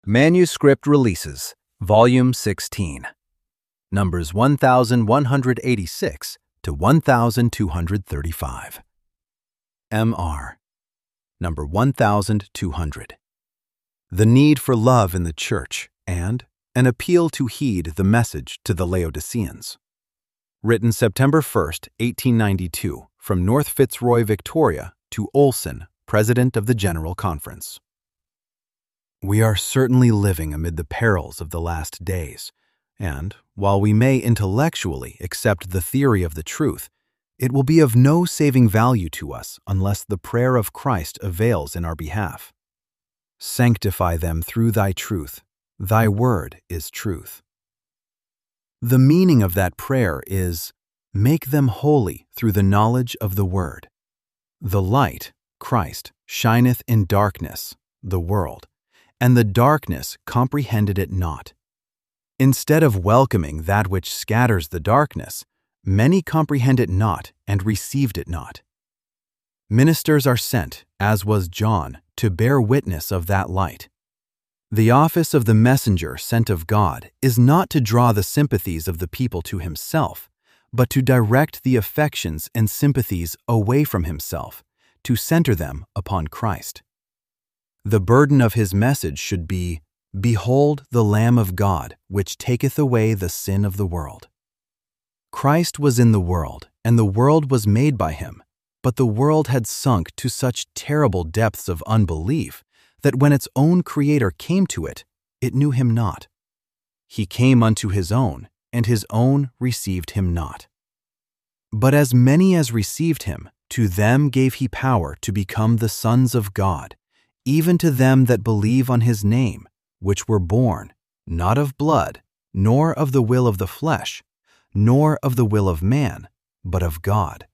Manuscript Releases, Volume 16, Numbers 1186 to 1235. M.R. Number 1200. The Need for Love in the Church and An Appeal to Heed the Message to the Laodiceans. Written September 1, 1892, from North Fitzroy, Victoria, to Olson, President of the General Conference. We are certainly living amid the perils of the last days, and, while we may intellectually accept the theory of the truth, it will be of no saving value to us unless the prayer of Christ avails in our behalf. Sanctify them through thy truth. Thy word is truth. The meaning of that prayer is, make them holy through the knowledge of the word. The light, Christ, shineth in darkness, the world, and the darkness comprehended it not. Instead of welcoming that which scatters the darkness, many comprehend it not and received it not. Ministers are sent, as was John, to bear witness of that light. The office of the messenger sent of God is not to draw the sympathies of the people to himself, but to direct the affections and sympathies away from himself, to center them upon Christ. The burden of his message should be, Behold the Lamb of God, which taketh away the sin of the world. Christ was in the world, and the world was made by him, but the world had sunk to such terrible depths of unbelief that when its own Creator came to it, it knew him not. He came unto his own, and his own received him not. But as many as received him, to them gave he power to become the sons of God, even to them that believe on his name, which were born, not of blood, nor of the will of the flesh, nor of the will of man, but of God.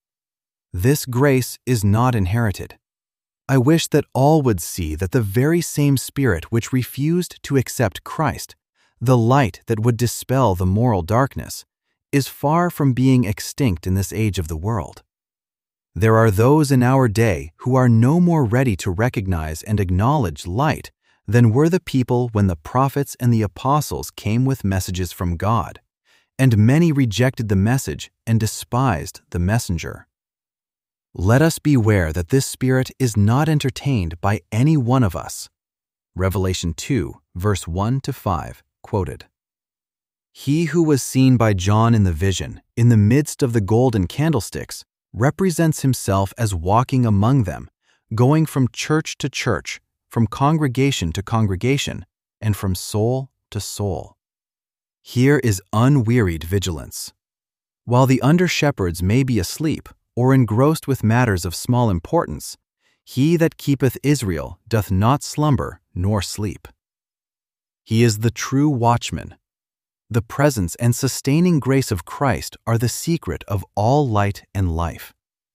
This grace is not inherited. I wish that all would see that the very same Spirit which refused to accept Christ, the light that would dispel the moral darkness, is far from being extinct in this age of the world. There are those in our day who are no more ready to recognize and acknowledge light than were the people when the prophets and the apostles came with messages from God, and many rejected the message and despised the messenger. Let us beware that this spirit is not entertained by any one of us. Revelation 2, verse 1-5, quoted. He who was seen by John in the vision, in the midst of the golden candlesticks, represents himself as walking among them, going from church to church, from congregation to congregation, and from soul to soul. Here is unwearied vigilance. While the under-shepherds may be asleep or engrossed with matters of small importance, he that keepeth Israel doth not slumber nor sleep. He is the true watchman. The presence and sustaining grace of Christ are the secret of all light and life.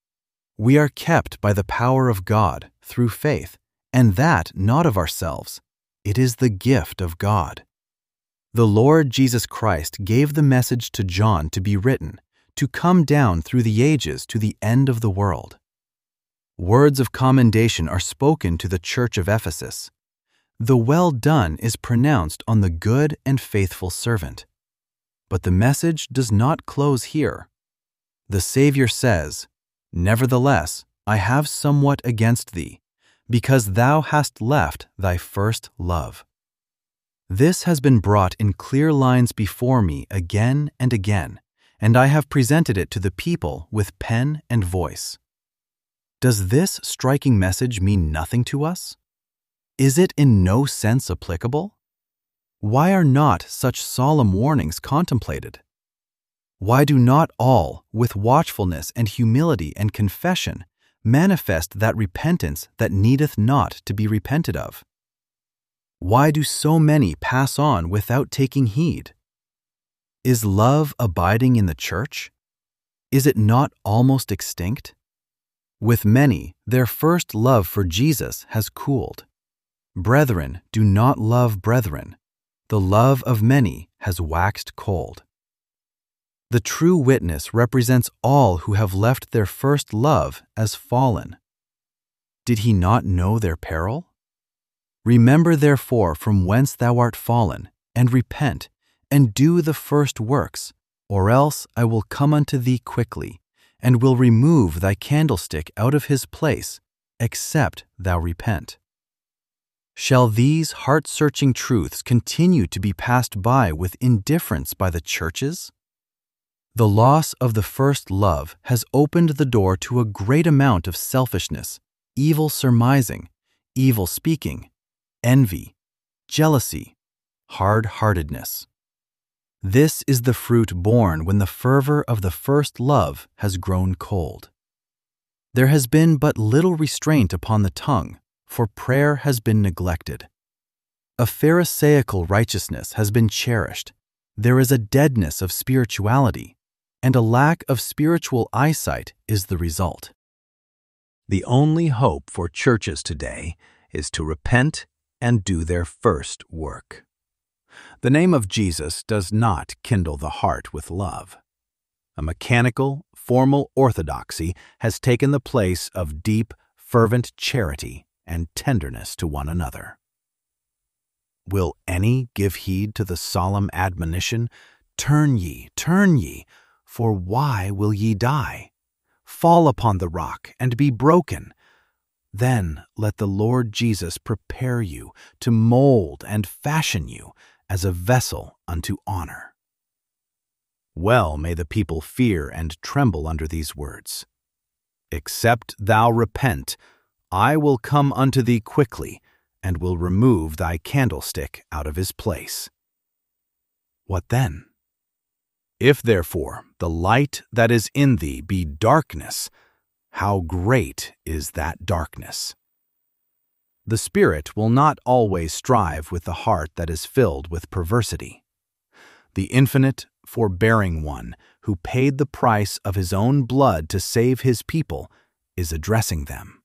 We are kept by the power of God through faith, and that not of ourselves. It is the gift of God. The Lord Jesus Christ gave the message to John to be written, to come down through the ages to the end of the world. Words of commendation are spoken to the church of Ephesus. The well done is pronounced on the good and faithful servant. But the message does not close here. The Savior says, Nevertheless, I have somewhat against thee, because thou hast left thy first love. This has been brought in clear lines before me again and again, and I have presented it to the people with pen and voice. Does this striking message mean nothing to us? Is it in no sense applicable? Why are not such solemn warnings contemplated? Why do not all, with watchfulness and humility and confession, manifest that repentance that needeth not to be repented of? Why do so many pass on without taking heed? Is love abiding in the church? Is it not almost extinct? With many, their first love for Jesus has cooled. Brethren do not love brethren. The love of many has waxed cold. The true witness represents all who have left their first love as fallen. Did he not know their peril? Remember therefore from whence thou art fallen, and repent, and do the first works, or else I will come unto thee quickly, and will remove thy candlestick out of his place, except thou repent. Shall these heart-searching truths continue to be passed by with indifference by the churches? The loss of the first love has opened the door to a great amount of selfishness, evil surmising, evil speaking, envy, jealousy, hard-heartedness. This is the fruit born when the fervor of the first love has grown cold. There has been but little restraint upon the tongue, for prayer has been neglected. A pharisaical righteousness has been cherished. There is a deadness of spirituality, and a lack of spiritual eyesight is the result. The only hope for churches today is to repent and do their first work. The name of Jesus does not kindle the heart with love. A mechanical, formal orthodoxy has taken the place of deep, fervent charity and tenderness to one another. Will any give heed to the solemn admonition, turn ye, for why will ye die? Fall upon the rock and be broken. Then let the Lord Jesus prepare you to mold and fashion you as a vessel unto honor. Well may the people fear and tremble under these words. Except thou repent, I will come unto thee quickly, and will remove thy candlestick out of his place. What then? If therefore the light that is in thee be darkness, how great is that darkness? The Spirit will not always strive with the heart that is filled with perversity. The infinite, forbearing One, who paid the price of his own blood to save his people, is addressing them.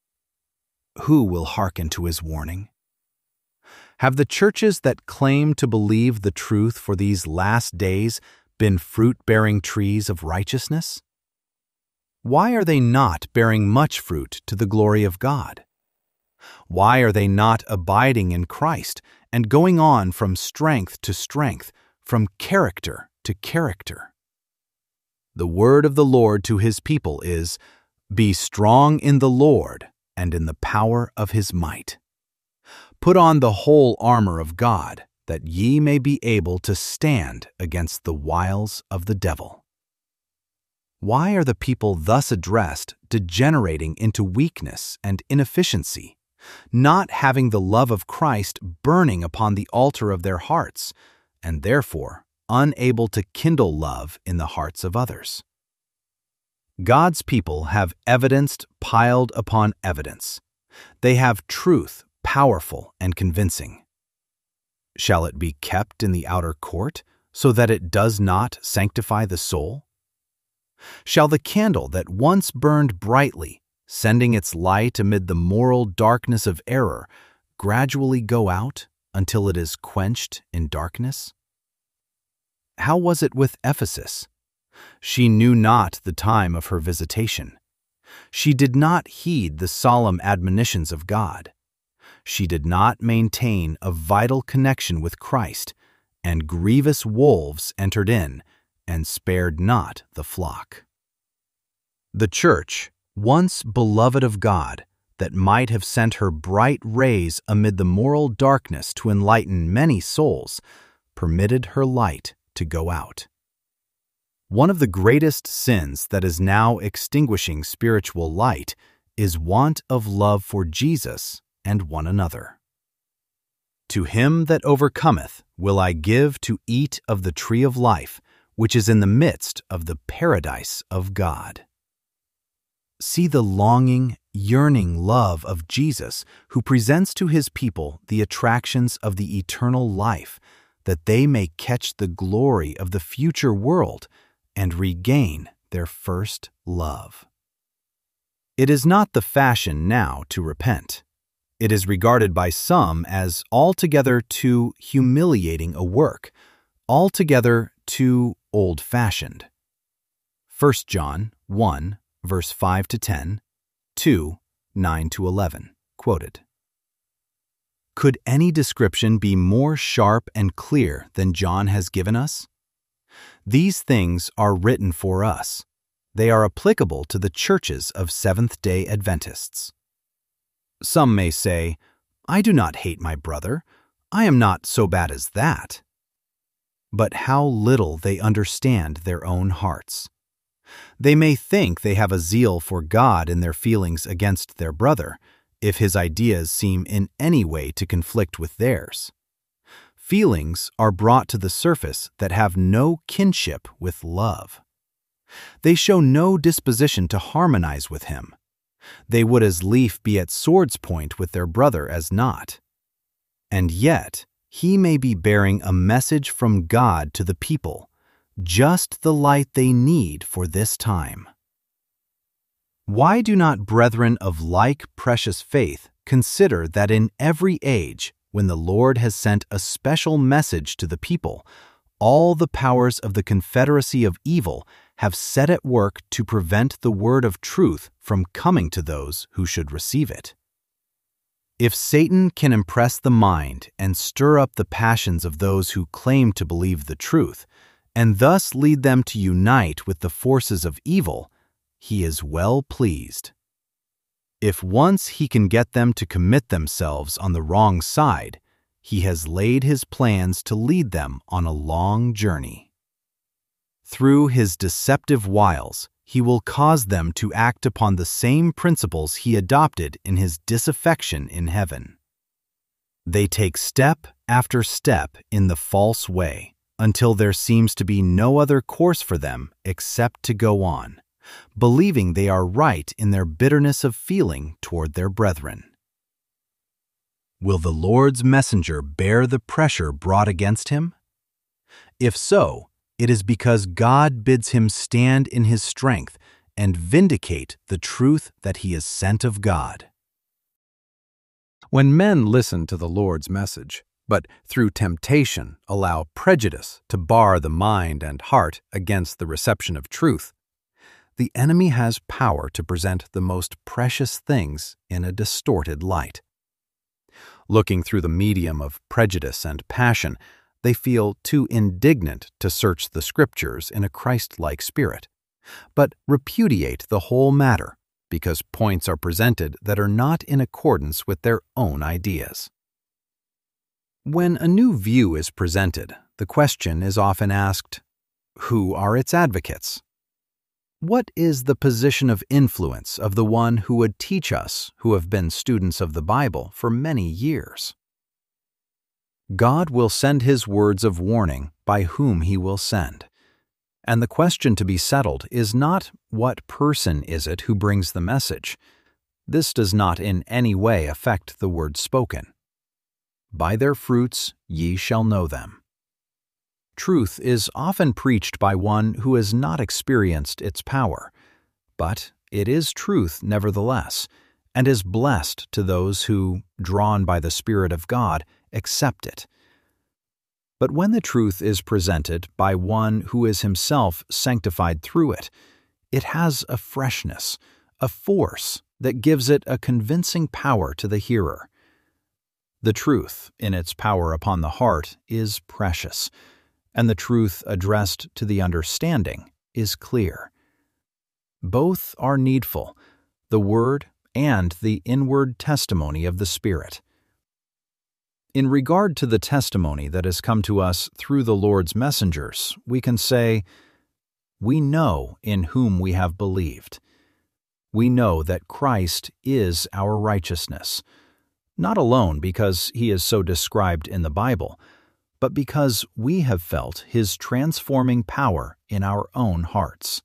Who will hearken to his warning? Have the churches that claim to believe the truth for these last days been fruit-bearing trees of righteousness? Why are they not bearing much fruit to the glory of God? Why are they not abiding in Christ and going on from strength to strength, from character to character? The word of the Lord to his people is, "Be strong in the Lord and in the power of his might. Put on the whole armor of God, that ye may be able to stand against the wiles of the devil." Why are the people thus addressed degenerating into weakness and inefficiency, not having the love of Christ burning upon the altar of their hearts, and therefore unable to kindle love in the hearts of others? God's people have evidenced piled upon evidence. They have truth powerful and convincing. Shall it be kept in the outer court, so that it does not sanctify the soul? Shall the candle that once burned brightly, sending its light amid the moral darkness of error, gradually go out until it is quenched in darkness? How was it with Ephesus? She knew not the time of her visitation. She did not heed the solemn admonitions of God. She did not maintain a vital connection with Christ, and grievous wolves entered in and spared not the flock. The church, once beloved of God, that might have sent her bright rays amid the moral darkness to enlighten many souls, permitted her light to go out. One of the greatest sins that is now extinguishing spiritual light is want of love for Jesus and one another. To him that overcometh will I give to eat of the tree of life, which is in the midst of the paradise of God. See the longing, yearning love of Jesus, who presents to his people the attractions of the eternal life, that they may catch the glory of the future world and regain their first love. It is not the fashion now to repent. It is regarded by some as altogether too humiliating a work, altogether too old-fashioned. 1 John 1, verse 5-10, 2, 9-11, quoted. Could any description be more sharp and clear than John has given us? These things are written for us. They are applicable to the churches of Seventh-day Adventists. Some may say, "I do not hate my brother. I am not so bad as that." But how little they understand their own hearts. They may think they have a zeal for God in their feelings against their brother, if his ideas seem in any way to conflict with theirs. Feelings are brought to the surface that have no kinship with love. They show no disposition to harmonize with him. They would as lief be at sword's point with their brother as not. And yet, he may be bearing a message from God to the people, just the light they need for this time. Why do not brethren of like precious faith consider that in every age, when the Lord has sent a special message to the people, all the powers of the confederacy of evil have set at work to prevent the word of truth from coming to those who should receive it? If Satan can impress the mind and stir up the passions of those who claim to believe the truth, and thus lead them to unite with the forces of evil, he is well pleased. If once he can get them to commit themselves on the wrong side, he has laid his plans to lead them on a long journey. Through his deceptive wiles, he will cause them to act upon the same principles he adopted in his disaffection in heaven. They take step after step in the false way until there seems to be no other course for them except to go on, believing they are right in their bitterness of feeling toward their brethren. Will the Lord's messenger bear the pressure brought against him? If so, it is because God bids him stand in his strength and vindicate the truth that he is sent of God. When men listen to the Lord's message, but through temptation allow prejudice to bar the mind and heart against the reception of truth, the enemy has power to present the most precious things in a distorted light. Looking through the medium of prejudice and passion, they feel too indignant to search the Scriptures in a Christ-like spirit, but repudiate the whole matter because points are presented that are not in accordance with their own ideas. When a new view is presented, the question is often asked, who are its advocates? What is the position of influence of the one who would teach us who have been students of the Bible for many years? God will send his words of warning by whom he will send. And the question to be settled is not what person is it who brings the message. This does not in any way affect the word spoken. By their fruits ye shall know them. Truth is often preached by one who has not experienced its power, but it is truth nevertheless, and is blessed to those who, drawn by the Spirit of God, accept it. But when the truth is presented by one who is himself sanctified through it, it has a freshness, a force that gives it a convincing power to the hearer. The truth, in its power upon the heart, is precious, and the truth addressed to the understanding is clear. Both are needful, the Word and the inward testimony of the Spirit. In regard to the testimony that has come to us through the Lord's messengers, we can say, we know in whom we have believed. We know that Christ is our righteousness, not alone because he is so described in the Bible, but because we have felt his transforming power in our own hearts.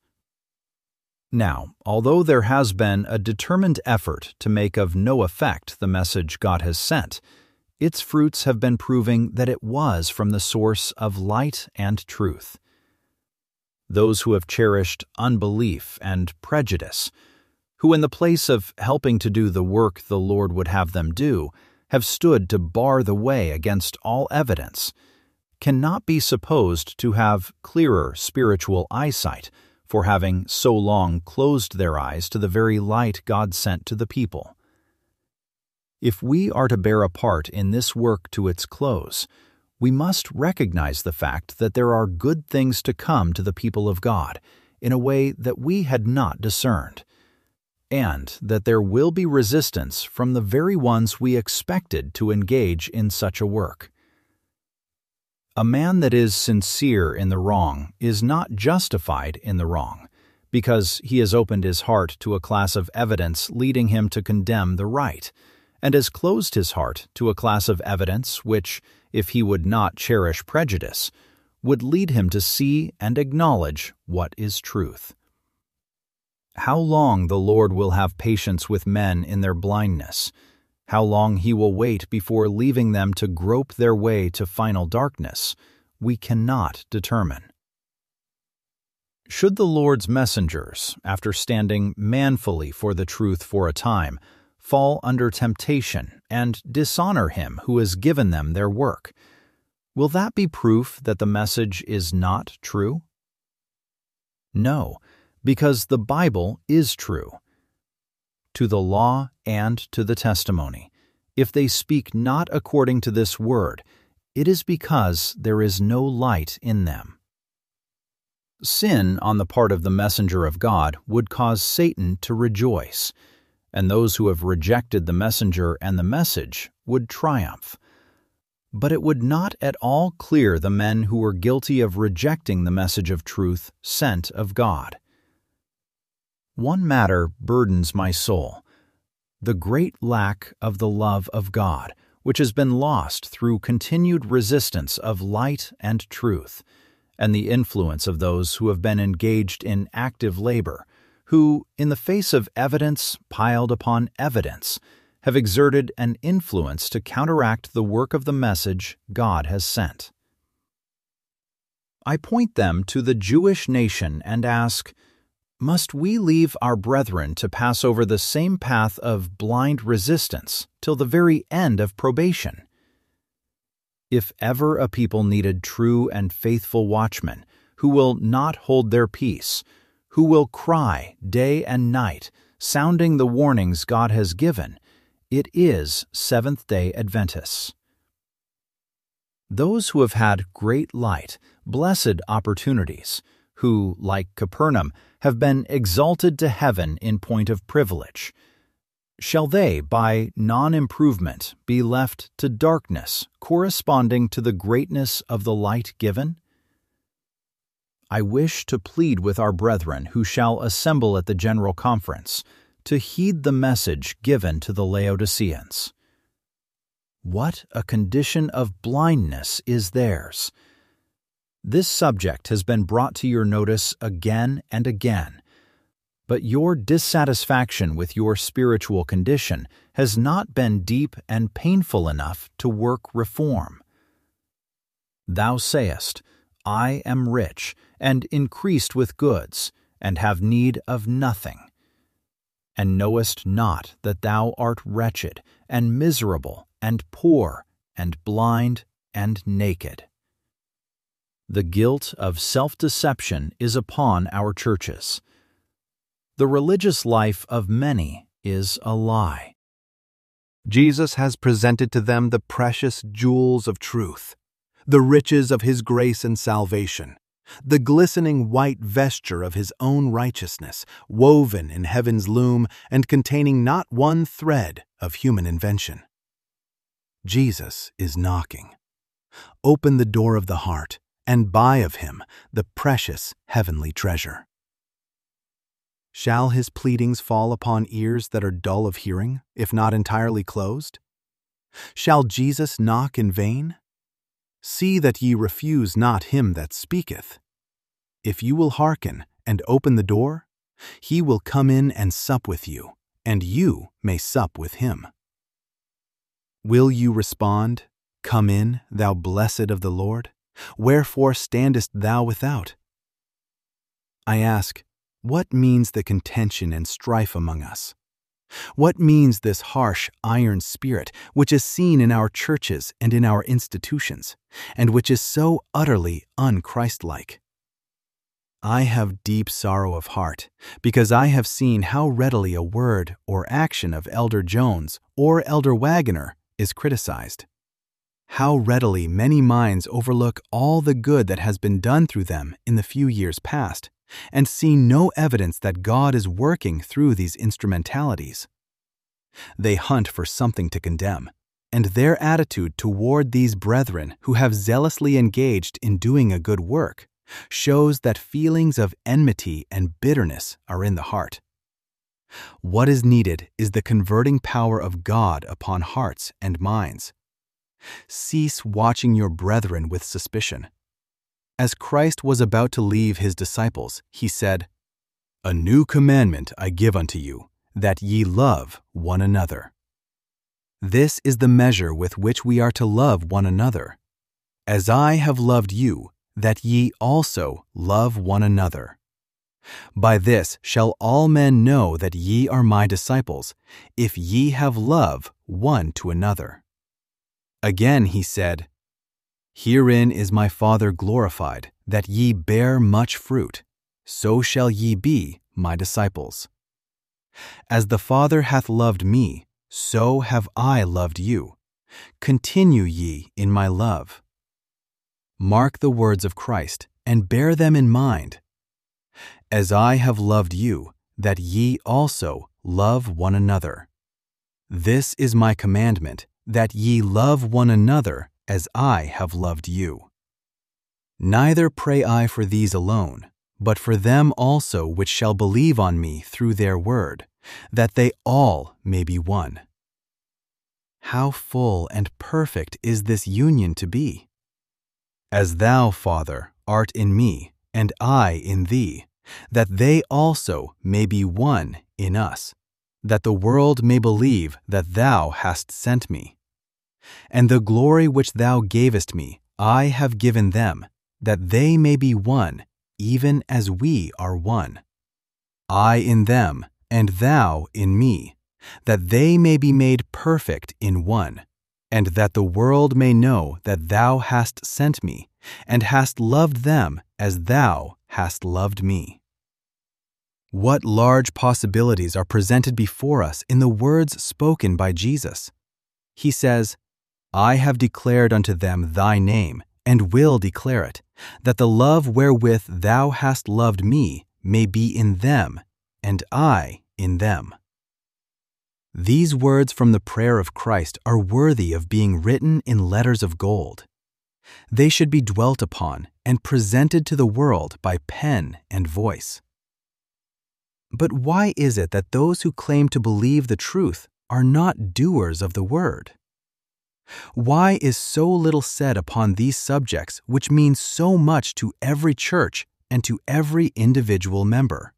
Now, although there has been a determined effort to make of no effect the message God has sent, its fruits have been proving that it was from the source of light and truth. Those who have cherished unbelief and prejudice, who in the place of helping to do the work the Lord would have them do, have stood to bar the way against all evidence, cannot be supposed to have clearer spiritual eyesight for having so long closed their eyes to the very light God sent to the people. If we are to bear a part in this work to its close, we must recognize the fact that there are good things to come to the people of God in a way that we had not discerned, and that there will be resistance from the very ones we expected to engage in such a work. A man that is sincere in the wrong is not justified in the wrong, because he has opened his heart to a class of evidence leading him to condemn the right, and has closed his heart to a class of evidence which, if he would not cherish prejudice, would lead him to see and acknowledge what is truth. How long the Lord will have patience with men in their blindness, how long he will wait before leaving them to grope their way to final darkness, we cannot determine. Should the Lord's messengers, after standing manfully for the truth for a time, fall under temptation and dishonor him who has given them their work, will that be proof that the message is not true? No, because the Bible is true. To the law and to the testimony, if they speak not according to this word, it is because there is no light in them. Sin on the part of the messenger of God would cause Satan to rejoice, and those who have rejected the messenger and the message would triumph. But it would not at all clear the men who were guilty of rejecting the message of truth sent of God. One matter burdens my soul: the great lack of the love of God, which has been lost through continued resistance of light and truth, and the influence of those who have been engaged in active labor, who, in the face of evidence piled upon evidence, have exerted an influence to counteract the work of the message God has sent. I point them to the Jewish nation and ask, must we leave our brethren to pass over the same path of blind resistance till the very end of probation? If ever a people needed true and faithful watchmen who will not hold their peace, who will cry day and night, sounding the warnings God has given, it is Seventh-day Adventists. Those who have had great light, blessed opportunities, who, like Capernaum, have been exalted to heaven in point of privilege, shall they, by non-improvement, be left to darkness corresponding to the greatness of the light given? I wish to plead with our brethren who shall assemble at the General Conference to heed the message given to the Laodiceans. What a condition of blindness is theirs! This subject has been brought to your notice again and again, but your dissatisfaction with your spiritual condition has not been deep and painful enough to work reform. Thou sayest, I am rich, and increased with goods, and have need of nothing, and knowest not that thou art wretched, and miserable, and poor, and blind, and naked. The guilt of self-deception is upon our churches. The religious life of many is a lie. Jesus has presented to them the precious jewels of truth, the riches of His grace and salvation, the glistening white vesture of His own righteousness, woven in heaven's loom and containing not one thread of human invention. Jesus is knocking. Open the door of the heart and buy of Him the precious heavenly treasure. Shall His pleadings fall upon ears that are dull of hearing, if not entirely closed? Shall Jesus knock in vain? See that ye refuse not Him that speaketh. If you will hearken and open the door, He will come in and sup with you, and you may sup with Him. Will you respond, Come in, thou blessed of the Lord? Wherefore standest thou without? I ask, what means the contention and strife among us? What means this harsh, iron spirit which is seen in our churches and in our institutions, and which is so utterly un-Christ-like? I have deep sorrow of heart, because I have seen how readily a word or action of Elder Jones or Elder Wagoner is criticized. How readily many minds overlook all the good that has been done through them in the few years past, and see no evidence that God is working through these instrumentalities. They hunt for something to condemn, and their attitude toward these brethren who have zealously engaged in doing a good work shows that feelings of enmity and bitterness are in the heart. What is needed is the converting power of God upon hearts and minds. Cease watching your brethren with suspicion. As Christ was about to leave his disciples, he said, "A new commandment I give unto you, that ye love one another." This is the measure with which we are to love one another. As I have loved you, that ye also love one another. By this shall all men know that ye are my disciples, if ye have love one to another. Again he said, Herein is my Father glorified, that ye bear much fruit, so shall ye be my disciples. As the Father hath loved me, so have I loved you. Continue ye in my love. Mark the words of Christ, and bear them in mind. As I have loved you, that ye also love one another. This is my commandment, that ye love one another as I have loved you. Neither pray I for these alone, but for them also which shall believe on me through their word, that they all may be one. How full and perfect is this union to be! As thou, Father, art in me, and I in thee, that they also may be one in us, that the world may believe that thou hast sent me. And the glory which thou gavest me I have given them, that they may be one, even as we are one. I in them, and thou in me, that they may be made perfect in one, and that the world may know that thou hast sent me, and hast loved them as thou hast loved me. What large possibilities are presented before us in the words spoken by Jesus. He says, I have declared unto them thy name, and will declare it, that the love wherewith thou hast loved me may be in them, and I in them. These words from the prayer of Christ are worthy of being written in letters of gold. They should be dwelt upon and presented to the world by pen and voice. But why is it that those who claim to believe the truth are not doers of the word? Why is so little said upon these subjects which mean so much to every church and to every individual member?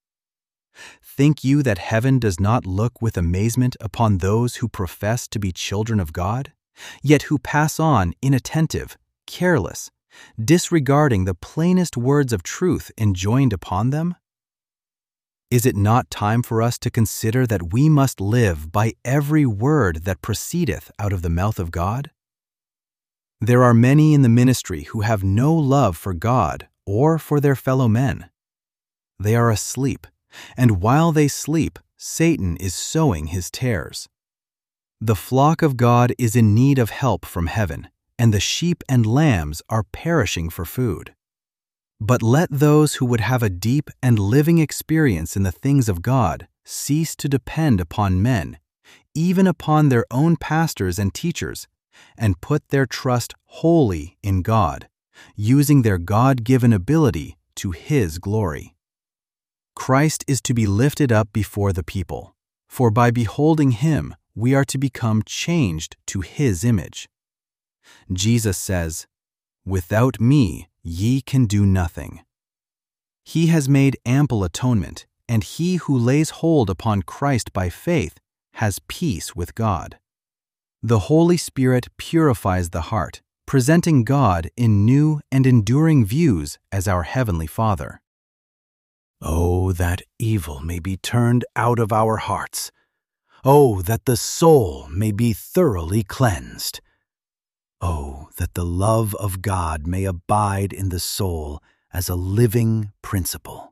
Think you that heaven does not look with amazement upon those who profess to be children of God, yet who pass on inattentive, careless, disregarding the plainest words of truth enjoined upon them? Is it not time for us to consider that we must live by every word that proceedeth out of the mouth of God? There are many in the ministry who have no love for God or for their fellow men. They are asleep, and while they sleep, Satan is sowing his tares. The flock of God is in need of help from heaven, and the sheep and lambs are perishing for food. But let those who would have a deep and living experience in the things of God cease to depend upon men, even upon their own pastors and teachers, and put their trust wholly in God, using their God-given ability to His glory. Christ is to be lifted up before the people, for by beholding Him we are to become changed to His image. Jesus says, "Without me ye can do nothing." He has made ample atonement, and he who lays hold upon Christ by faith has peace with God. The Holy Spirit purifies the heart, presenting God in new and enduring views as our Heavenly Father. Oh, that evil may be turned out of our hearts. Oh, that the soul may be thoroughly cleansed. Oh, that the love of God may abide in the soul as a living principle.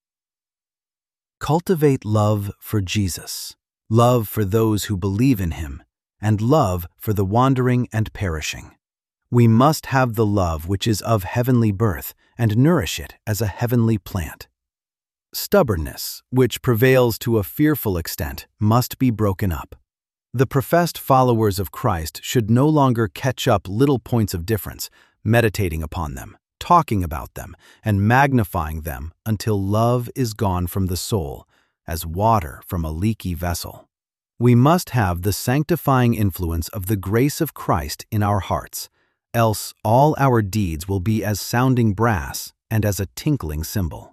Cultivate love for Jesus, love for those who believe in him, and love for the wandering and perishing. We must have the love which is of heavenly birth and nourish it as a heavenly plant. Stubbornness, which prevails to a fearful extent, must be broken up. The professed followers of Christ should no longer catch up little points of difference, meditating upon them, talking about them, and magnifying them until love is gone from the soul, as water from a leaky vessel. We must have the sanctifying influence of the grace of Christ in our hearts, else all our deeds will be as sounding brass and as a tinkling cymbal.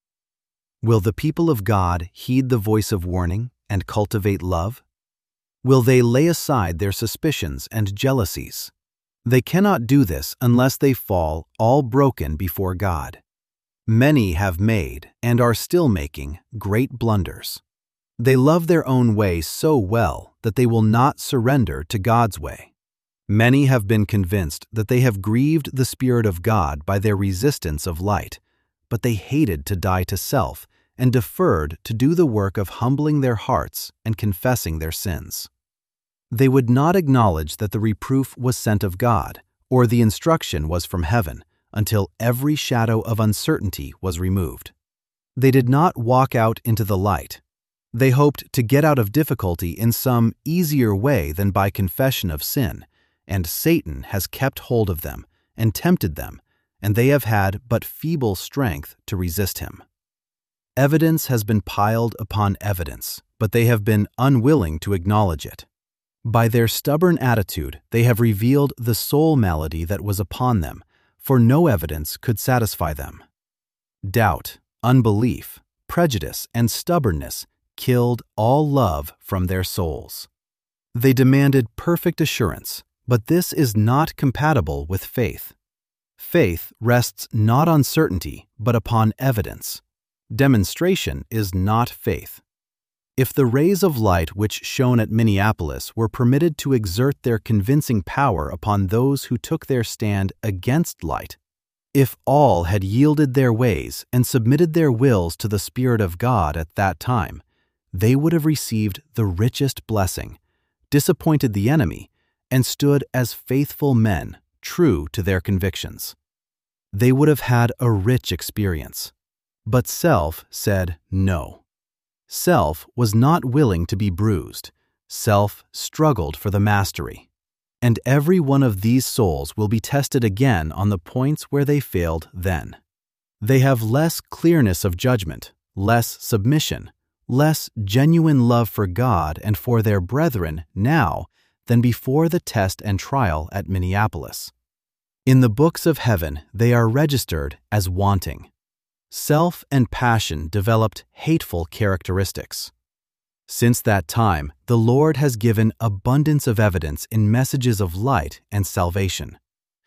Will the people of God heed the voice of warning and cultivate love? Will they lay aside their suspicions and jealousies? They cannot do this unless they fall all broken before God. Many have made, and are still making, great blunders. They love their own way so well that they will not surrender to God's way. Many have been convinced that they have grieved the Spirit of God by their resistance of light, but they hated to die to self and deferred to do the work of humbling their hearts and confessing their sins. They would not acknowledge that the reproof was sent of God or the instruction was from heaven until every shadow of uncertainty was removed. They did not walk out into the light. They hoped to get out of difficulty in some easier way than by confession of sin, and Satan has kept hold of them and tempted them, and they have had but feeble strength to resist him. Evidence has been piled upon evidence, but they have been unwilling to acknowledge it. By their stubborn attitude, they have revealed the soul malady that was upon them, for no evidence could satisfy them. Doubt, unbelief, prejudice, and stubbornness killed all love from their souls. They demanded perfect assurance, but this is not compatible with faith. Faith rests not on certainty, but upon evidence. Demonstration is not faith. If the rays of light which shone at Minneapolis were permitted to exert their convincing power upon those who took their stand against light, if all had yielded their ways and submitted their wills to the Spirit of God at that time, they would have received the richest blessing, disappointed the enemy, and stood as faithful men, true to their convictions. They would have had a rich experience. But self said no. Self was not willing to be bruised. Self struggled for the mastery. And every one of these souls will be tested again on the points where they failed then. They have less clearness of judgment, less submission, less genuine love for God and for their brethren now than before the test and trial at Minneapolis. In the books of heaven, they are registered as wanting. Self and passion developed hateful characteristics. Since that time, the Lord has given abundance of evidence in messages of light and salvation.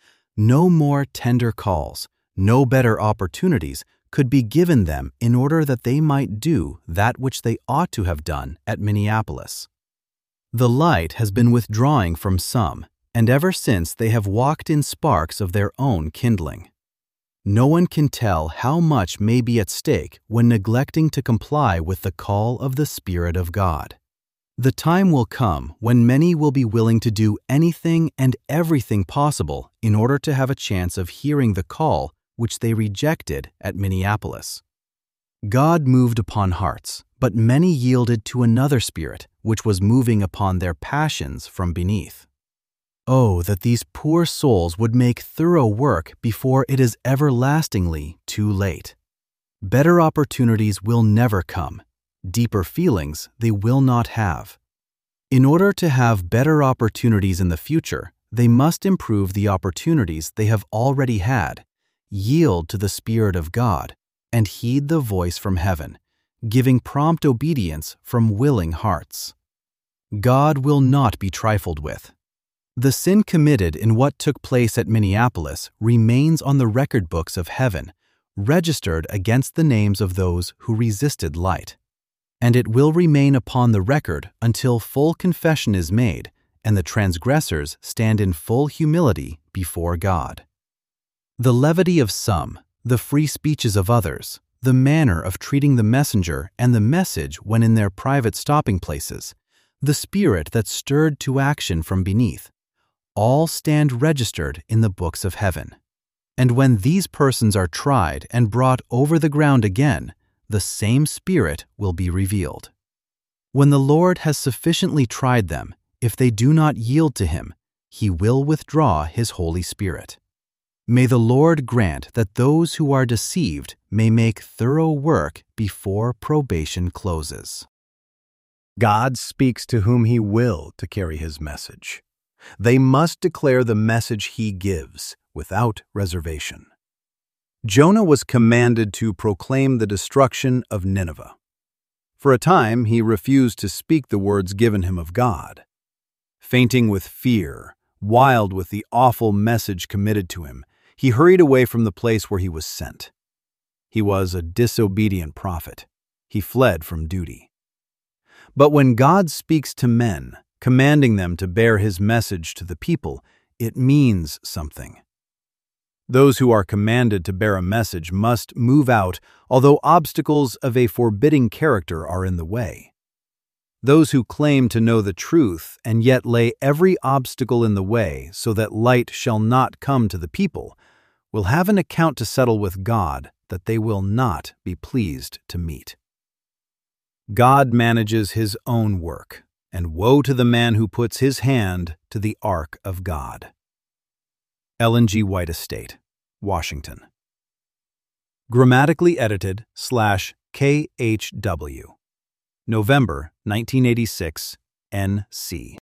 No more tender calls, no better opportunities could be given them in order that they might do that which they ought to have done at Minneapolis. The light has been withdrawing from some, and ever since they have walked in sparks of their own kindling. No one can tell how much may be at stake when neglecting to comply with the call of the Spirit of God. The time will come when many will be willing to do anything and everything possible in order to have a chance of hearing the call which they rejected at Minneapolis. God moved upon hearts, but many yielded to another spirit which was moving upon their passions from beneath. Oh, that these poor souls would make thorough work before it is everlastingly too late. Better opportunities will never come. Deeper feelings they will not have. In order to have better opportunities in the future, they must improve the opportunities they have already had, yield to the Spirit of God, and heed the voice from heaven, giving prompt obedience from willing hearts. God will not be trifled with. The sin committed in what took place at Minneapolis remains on the record books of heaven, registered against the names of those who resisted light. And it will remain upon the record until full confession is made and the transgressors stand in full humility before God. The levity of some, the free speeches of others, the manner of treating the messenger and the message when in their private stopping places, the spirit that stirred to action from beneath, all stand registered in the books of heaven. And when these persons are tried and brought over the ground again, the same Spirit will be revealed. When the Lord has sufficiently tried them, if they do not yield to Him, He will withdraw His Holy Spirit. May the Lord grant that those who are deceived may make thorough work before probation closes. God speaks to whom He will to carry His message. They must declare the message He gives without reservation. Jonah was commanded to proclaim the destruction of Nineveh. For a time, he refused to speak the words given him of God. Fainting with fear, wild with the awful message committed to him, he hurried away from the place where he was sent. He was a disobedient prophet. He fled from duty. But when God speaks to men, commanding them to bear His message to the people, it means something. Those who are commanded to bear a message must move out, although obstacles of a forbidding character are in the way. Those who claim to know the truth and yet lay every obstacle in the way so that light shall not come to the people will have an account to settle with God that they will not be pleased to meet. God manages His own work, and woe to the man who puts his hand to the ark of God. Ellen G. White Estate, Washington. Grammatically edited /KHW. November 1986, NC.